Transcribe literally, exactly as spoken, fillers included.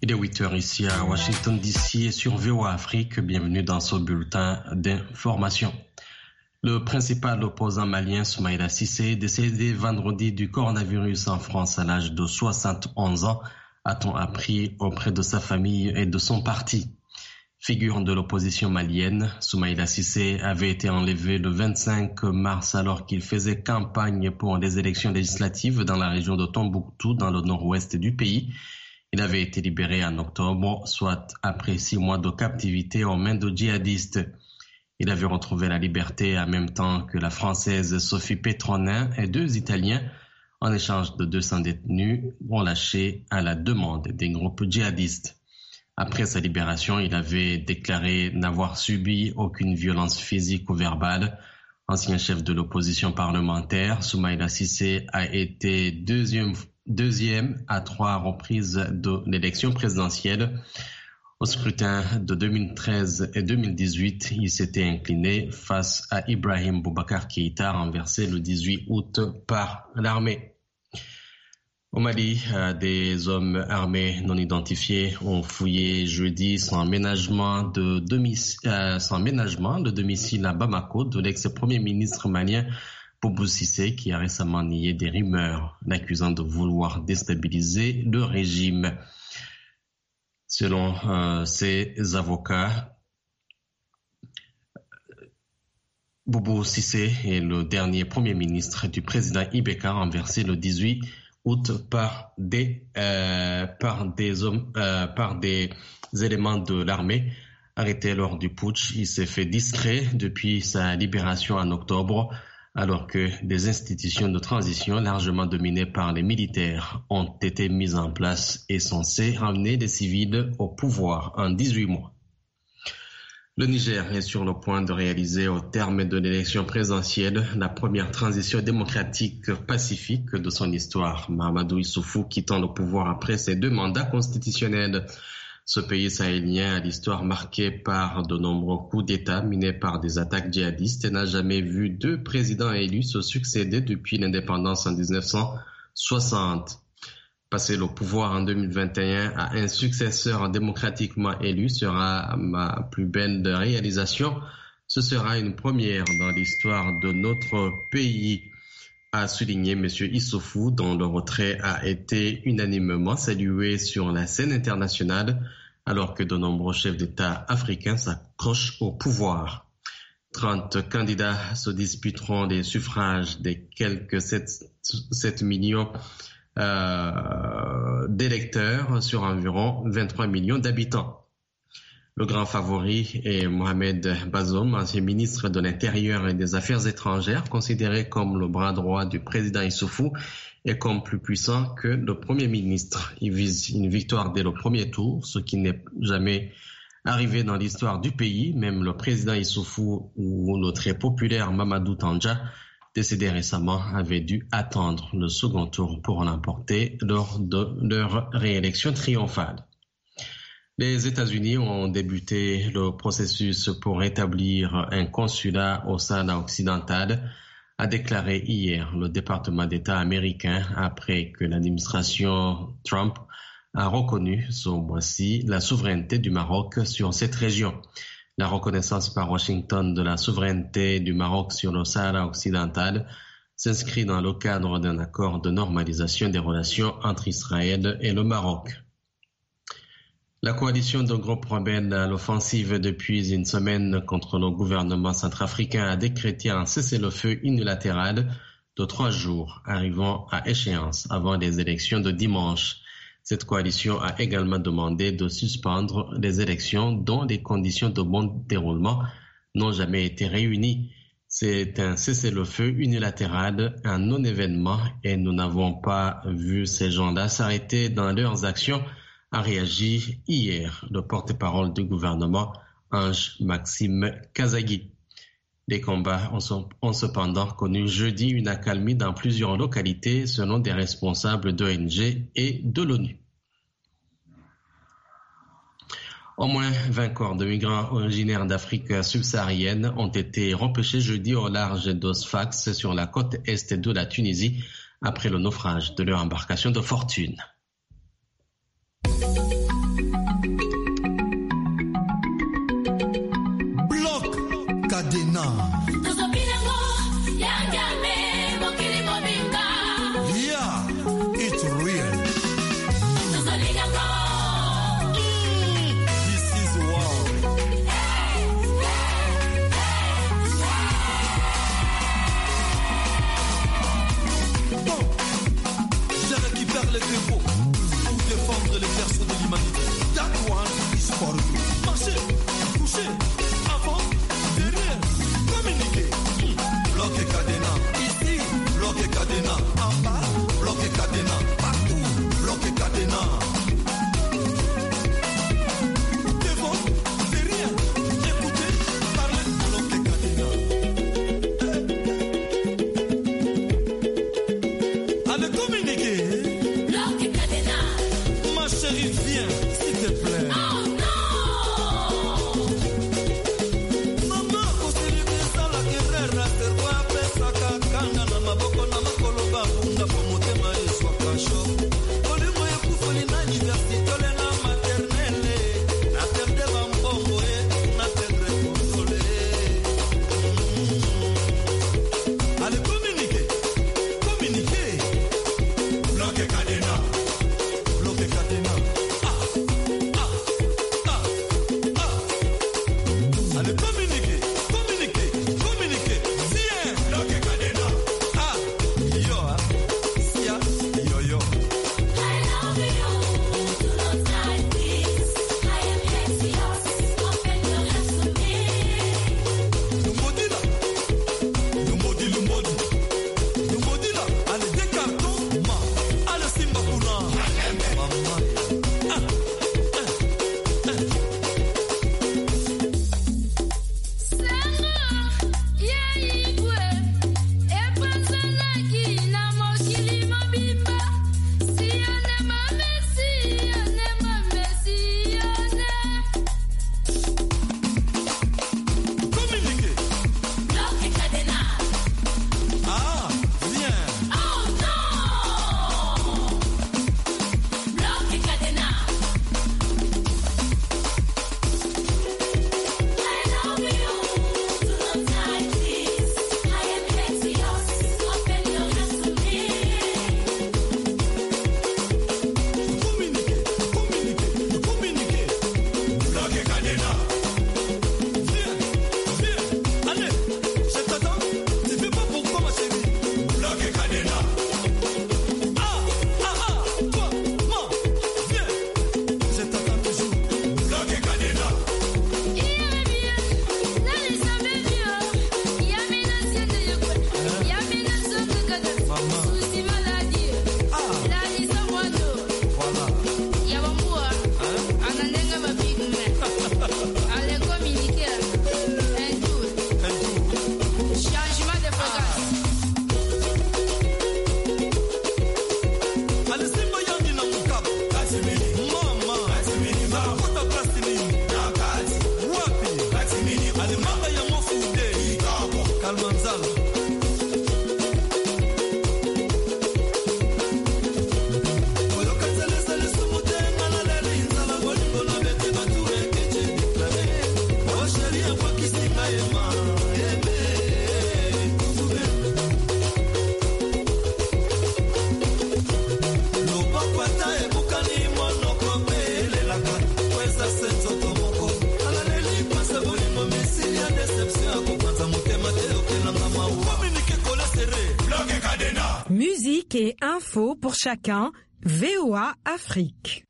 Il est huit heures ici à Washington D C et sur V O A Afrique. Bienvenue dans ce bulletin d'information. Le principal opposant malien Soumaïla Cissé, décédé vendredi du coronavirus en France à l'âge de soixante et onze ans, a-t-on appris auprès de sa famille et de son parti. Figure de l'opposition malienne, Soumaïla Cissé avait été enlevé le vingt-cinq mars alors qu'il faisait campagne pour des élections législatives dans la région de Tombouctou, dans le nord-ouest du pays. Il avait été libéré en octobre, soit après six mois de captivité aux mains de djihadistes. Il avait retrouvé la liberté en même temps que la Française Sophie Petronin et deux Italiens en échange de deux cents détenus relâchés à la demande des groupes djihadistes. Après sa libération, il avait déclaré n'avoir subi aucune violence physique ou verbale. Ancien chef de l'opposition parlementaire, Soumaïla Cissé a été deuxième, deuxième à trois reprises de l'élection présidentielle. Au scrutin de deux mille treize et deux mille dix-huit, il s'était incliné face à Ibrahim Boubacar Keïta, renversé le dix-huit août par l'armée. Au Mali, des hommes armés non identifiés ont fouillé jeudi son aménagement de domicile, euh, son aménagement de domicile à Bamako de l'ex-premier ministre malien Boubou Cissé, qui a récemment nié des rumeurs l'accusant de vouloir déstabiliser le régime. Selon euh, ses avocats, Boubou Cissé est le dernier premier ministre du président Ibeka, renversé le dix-huit août par des euh, par des hommes euh, par des éléments de l'armée. Arrêté lors du putsch, il s'est fait discret depuis sa libération en octobre, alors que des institutions de transition largement dominées par les militaires ont été mises en place et censées ramener les civils au pouvoir en dix-huit mois. Le Niger est sur le point de réaliser au terme de l'élection présidentielle la première transition démocratique pacifique de son histoire. Mahamadou Issoufou quittant le pouvoir après ses deux mandats constitutionnels. Ce pays sahélien a l'histoire marquée par de nombreux coups d'État menés par des attaques djihadistes et n'a jamais vu deux présidents élus se succéder depuis l'indépendance en dix-neuf cent soixante. Passer le pouvoir en deux mille vingt et un à un successeur démocratiquement élu sera ma plus belle réalisation. Ce sera une première dans l'histoire de notre pays, a souligné M. Issoufou, dont le retrait a été unanimement salué sur la scène internationale, alors que de nombreux chefs d'État africains s'accrochent au pouvoir. trente candidats se disputeront les suffrages des quelques sept millions Euh, d'électeurs sur environ vingt-trois millions d'habitants. Le grand favori est Mohamed Bazoum, ancien ministre de l'Intérieur et des Affaires étrangères, considéré comme le bras droit du président Issoufou et comme plus puissant que le Premier ministre. Il vise une victoire dès le premier tour, ce qui n'est jamais arrivé dans l'histoire du pays. Même le président Issoufou ou le très populaire Mamadou Tandja, décédé récemment, avait dû attendre le second tour pour l'emporter lors de leur réélection triomphale. Les États-Unis ont débuté le processus pour établir un consulat au Sahara occidental, a déclaré hier le département d'État américain après que l'administration Trump a reconnu ce mois-ci la souveraineté du Maroc sur cette région. La reconnaissance par Washington de la souveraineté du Maroc sur le Sahara occidental s'inscrit dans le cadre d'un accord de normalisation des relations entre Israël et le Maroc. La coalition de groupes rebelles à l'offensive depuis une semaine contre le gouvernement centrafricain a décrété un cessez-le-feu unilatéral de trois jours, arrivant à échéance avant les élections de dimanche. Cette coalition a également demandé de suspendre les élections dont les conditions de bon déroulement n'ont jamais été réunies. C'est un cessez-le-feu unilatéral, un non-événement et nous n'avons pas vu ces gens-là s'arrêter dans leurs actions, a réagi hier le porte-parole du gouvernement, Ange Maxime Kazagui. Les combats ont, ont cependant connu jeudi une accalmie dans plusieurs localités selon des responsables d'O N G et de l'ONU. Au moins vingt corps de migrants originaires d'Afrique subsaharienne ont été repêchés jeudi au large de Sfax sur la côte est de la Tunisie après le naufrage de leur embarcation de fortune. Cadena. Yeah, it's real. This is wow. Bon, je récupère les défauts pour défendre les persos de l'humanité. That one is for you. Marchez, couchez, avant, derrière, communiquez. Bloquez Cadena, ici, bloquez Cadena, en bas, bloquez Cadena, partout, bloquez Cadena. Devant, derrière, écoutez, parlez, bloquez Cadena. Allez, communiquez. Bloquez Cadena. Ma chérie, viens, s'il te plaît. Oh non! Mama, kusilikisa la guerrera, serwa pesa kakanga na maboko na makolo babunda po motema eswa kasho. Olimo ekufa ni na université ole na maternelle. Na perde ba mbongo e, na perde konsole. Allez, communiquez, communiquez. Bloquez Cadena, bloquez Cadena. Ah, ah, ah, ah. Allez, communiquez, communiquez, communiquez. Viens, bloquez Cadena. Ah, yo, ah, sia, yo, yo. I love you. Do not like this. I am anxious. Open your hands to me. Lumbodi là, lumbodi, lumbodi, lumbodi là. Allez, des cartons, ma. Allez, Simba Kuna. Maman. Ah, ah, ah. Sengo, yaigwe. Epanzanaki na mokili mobimba. Sione mame, sione mame, sione. Communiquez. Bloquez Cadena. Ah, viens. Oh non! Bloquez Cadena. I love you. Do not like this. I am anxious. Open your hands to me. Communiquez, communiquez, communiquez. Bloquez Cadena. Viens, viens. Allez, je t'attends. Tu fais pas pourquoi, ma chérie. Bloquez Cadena. Ah, ah, ah. Toi, moi, viens. Je t'attends toujours. Bloquez Cadena. Voilà. Un tour. Changement de fréquence. Allez, Simba Yangi na Mukaba. Mama. Nakuta Plasini. Wapi. Allez, Mama ya Mofude. Kalmanzala. Oyo katele sele sumute, ngalale linzala, bolingo na bete bature, keche deklare. Oh, chérie, apa kisinga ema, eme, tube. Loboko ata ebukani monoko pe elelaka, kweza senzo tomoko. Alaleli pasa bolingo misili ya deception, akopanza motema te okelanga maua. Communiquer, coller, serrer. Bloquez Cadena. Musique et info pour chacun. V O A Afrique.